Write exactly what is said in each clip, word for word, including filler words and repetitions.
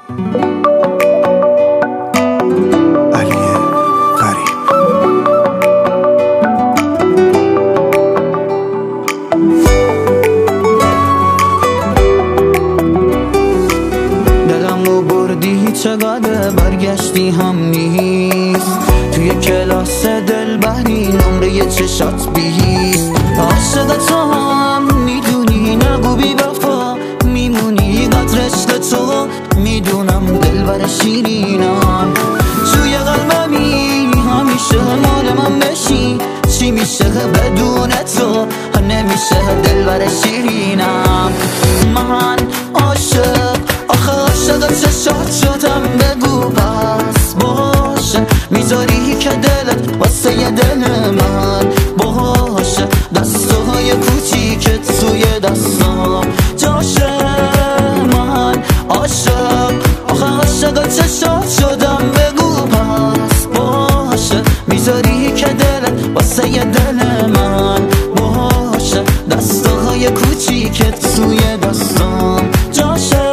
چقدر برگشتی هم نیست، توی کلاس دلبری نمره چشات بیست. عاشق تو هم میدونی، نگو بی وفا میمونی، قدر عشق تو میدونم، دلبر شیرینم. توی قلبمی همیشه مال من بشی، چی میشه بدون تو نمیشه دلبر شیرینم. من عاشق آخه عاشق چشات شدم، بگو پس باشه میذاری که دلت واسه ی دل من باشه، دستای کوچیکت توی دستام جاشه. من عاشق آخه عاشق چشات شدم، بگو پس باشه میذاری که دلت واسه ی دل من باشه، دستای کوچیکت توی دستام جاشه.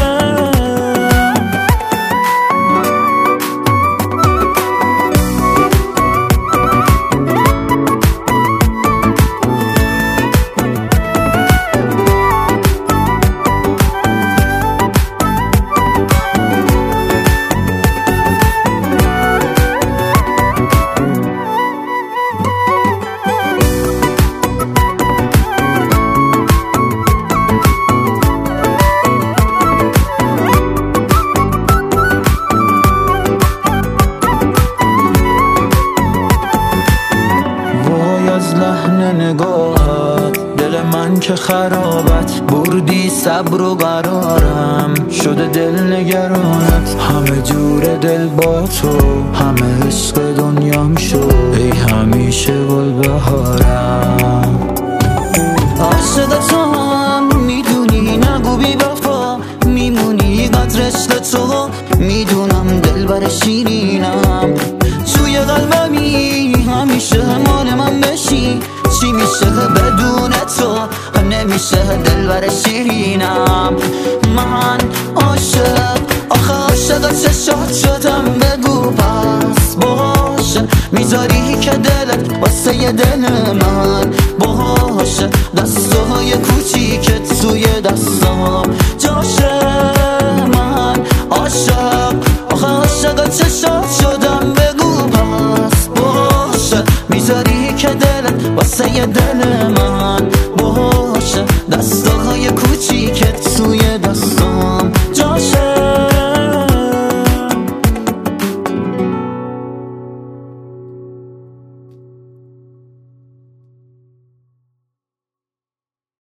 از لحن نگاهت دل من که خرابت بردی، صبر و قرارم شده دل نگرانت. همه جور دل با تو، همه عشق دنیام شو، ای همیشه گل بهارم. عاشق تو هم میدونی، نگو بی وفا میمونی، قدر عشق تو میدونم، دلبر شیرینم. توی قلبمی همیشه مال من بشی، چی میشه بدون تو نمیشه دلبر شیرینم. من عاشق آخه عاشق چشات شدم، بگو پس باشه میذاری که دلت واسه ی دل من باشه، دستای کوچیکت توی دستام جاشه. من عاشق آخه عاشق چشات شدم، بگو پس باشه میذاری که دلت واسه ی دل